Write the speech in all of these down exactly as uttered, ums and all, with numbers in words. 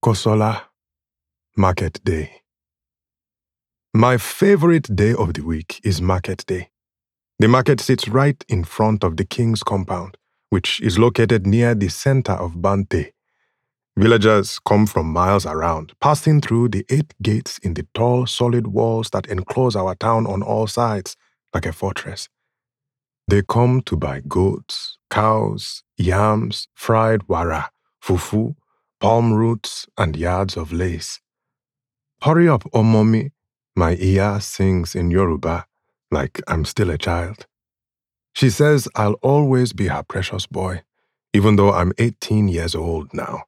Kosola, Market Day. My favorite day of the week is Market Day. The market sits right in front of the king's compound, which is located near the center of Bante. Villagers come from miles around, passing through the eight gates in the tall, solid walls that enclose our town on all sides, like a fortress. They come to buy goats, cows, yams, fried wara, fufu, palm roots, and yards of lace. Hurry up, Omomi, my Iya sings in Yoruba, like I'm still a child. She says I'll always be her precious boy, even though I'm eighteen years old now.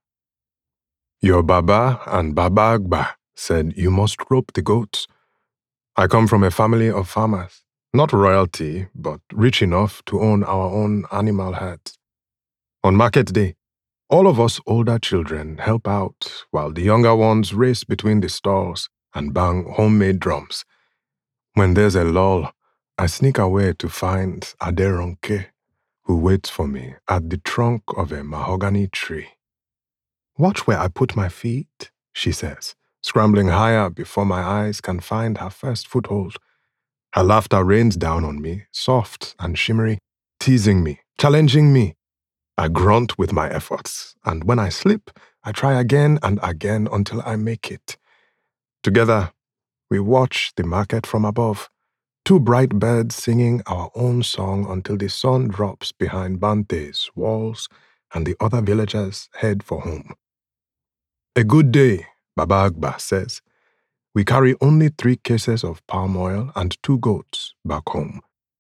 Your Baba and Baba Agba said you must rope the goats. I come from a family of farmers, not royalty, but rich enough to own our own animal herds. On market day, all of us older children help out while the younger ones race between the stalls and bang homemade drums. When there's a lull, I sneak away to find Aderonke, who waits for me at the trunk of a mahogany tree. Watch where I put my feet, she says, scrambling higher before my eyes can find her first foothold. Her laughter rains down on me, soft and shimmery, teasing me, challenging me. I grunt with my efforts, and when I slip, I try again and again until I make it. Together, we watch the market from above, two bright birds singing our own song until the sun drops behind Bante's walls and the other villagers head for home. A good day, Baba Agba says. We carry only three cases of palm oil and two goats back home.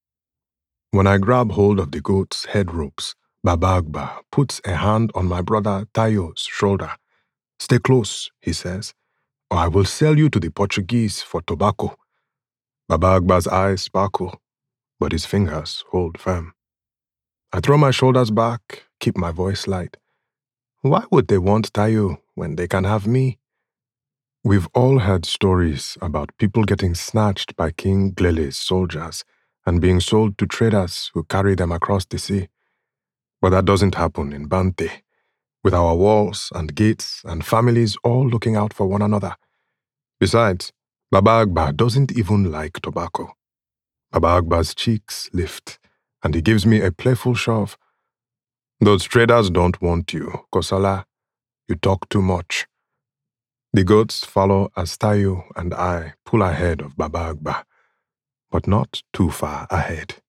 When I grab hold of the goats' head ropes, Baba Agba puts a hand on my brother Tayo's shoulder. Stay close, he says, or I will sell you to the Portuguese for tobacco. Baba Agba's eyes sparkle, but his fingers hold firm. I throw my shoulders back, keep my voice light. Why would they want Tayo when they can have me? We've all heard stories about people getting snatched by King Glele's soldiers and being sold to traders who carry them across the sea. But that doesn't happen in Bante, with our walls and gates and families all looking out for one another. Besides, Baba Agba doesn't even like tobacco. Baba Agba's cheeks lift, and he gives me a playful shove. Those traders don't want you, Kosola. You talk too much. The goats follow as Tayo and I pull ahead of Baba Agba, but not too far ahead.